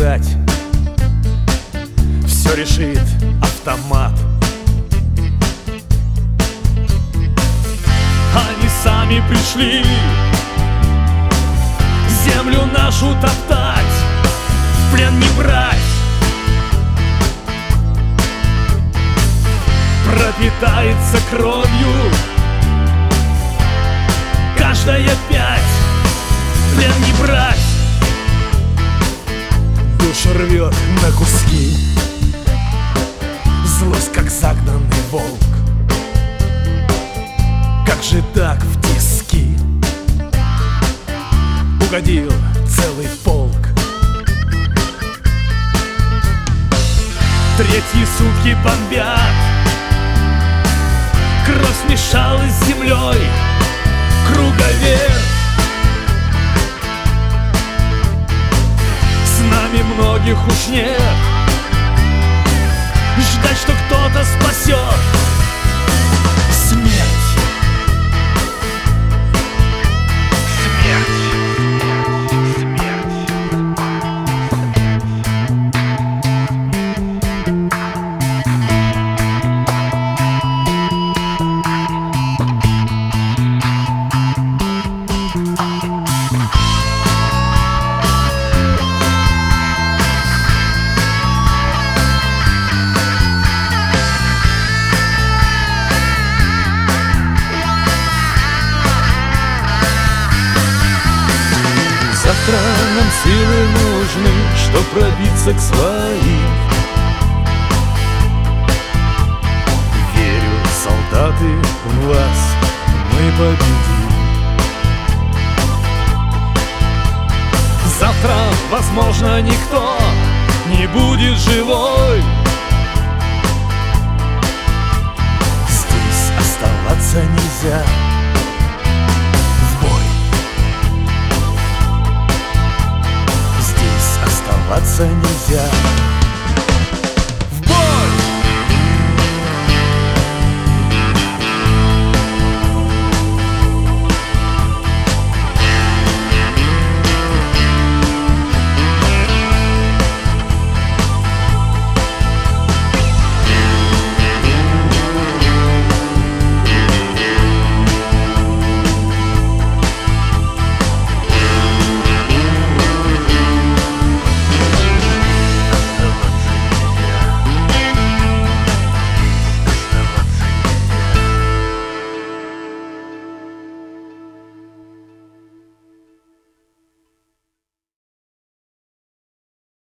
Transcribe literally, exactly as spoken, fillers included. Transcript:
ждать, все решит автомат. Они сами пришли землю нашу топтать, в плен не брать. Пропитается кровью каждая пять, в плен не брать. Душу рвет на куски, злость, как загнанный волк. Как же так в тиски угодил целый полк? Третьи сутки бомбят, кровь смешалась с землей, круговерть. С нами многих уж нет, ждать, что кто-то спасет. Смерть. Завтра нам силы нужны, чтоб пробиться к своим. Верю, солдаты, в вас мы победим. Завтра, возможно, никто не будет живой. Здесь оставаться нельзя. Оставаться нельзя.